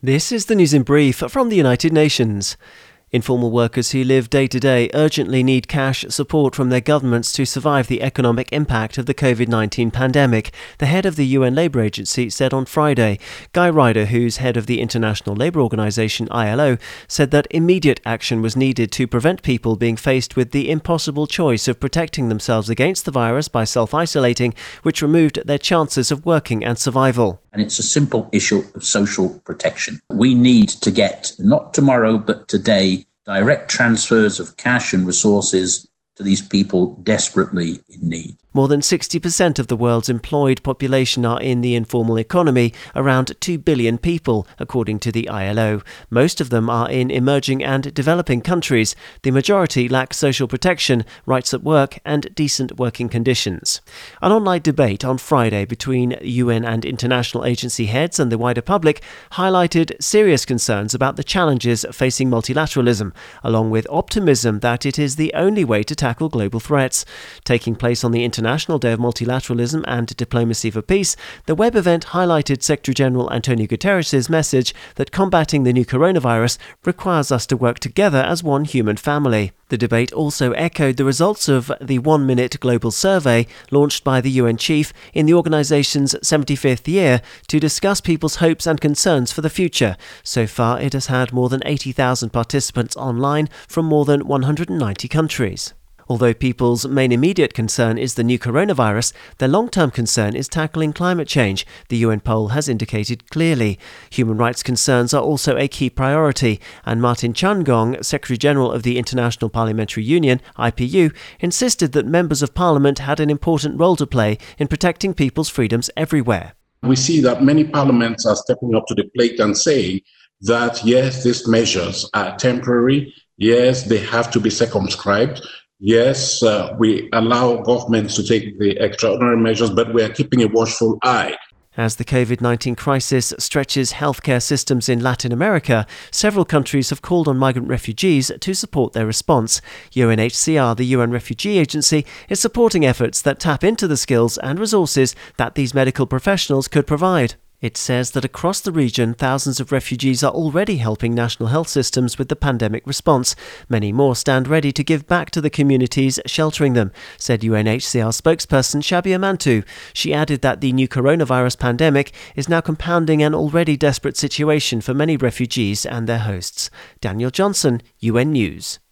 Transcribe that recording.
This is the news in brief from the United Nations. Informal workers who live day to day urgently need cash support from their governments to survive the economic impact of the COVID-19 pandemic, the head of the UN Labour Agency said on Friday. Guy Ryder, who's head of the International Labour Organization ILO, said that immediate action was needed to prevent people being faced with the impossible choice of protecting themselves against the virus by self-isolating, which removed their chances of working and survival. And it's a simple issue of social protection. We need to get, not tomorrow, but today, direct transfers of cash and resources to these people desperately in need. More than 60% of the world's employed population are in the informal economy, around 2 billion people, according to the ILO. Most of them are in emerging and developing countries. The majority lack social protection, rights at work and decent working conditions. An online debate on Friday between UN and international agency heads and the wider public highlighted serious concerns about the challenges facing multilateralism, along with optimism that it is the only way to tackle global threats. Taking place on the International Day of Multilateralism and Diplomacy for Peace, the web event highlighted Secretary-General Antonio Guterres' message that combating the new coronavirus requires us to work together as one human family. The debate also echoed the results of the 1-minute global survey launched by the UN chief in the organization's 75th year to discuss people's hopes and concerns for the future. So far, it has had more than 80,000 participants online from more than 190 countries. Although people's main immediate concern is the new coronavirus, their long-term concern is tackling climate change, the UN poll has indicated clearly. Human rights concerns are also a key priority, and Martin Changong, Secretary-General of the International Parliamentary Union, IPU, insisted that members of parliament had an important role to play in protecting people's freedoms everywhere. We see that many parliaments are stepping up to the plate and saying that, yes, these measures are temporary, yes, they have to be circumscribed. Yes, we allow governments to take the extraordinary measures, but we are keeping a watchful eye. As the COVID-19 crisis stretches healthcare systems in Latin America, several countries have called on migrant refugees to support their response. UNHCR, the UN Refugee Agency, is supporting efforts that tap into the skills and resources that these medical professionals could provide. It says that across the region, thousands of refugees are already helping national health systems with the pandemic response. Many more stand ready to give back to the communities sheltering them, said UNHCR spokesperson Shabia Mantu. She added that the new coronavirus pandemic is now compounding an already desperate situation for many refugees and their hosts. Daniel Johnson, UN News.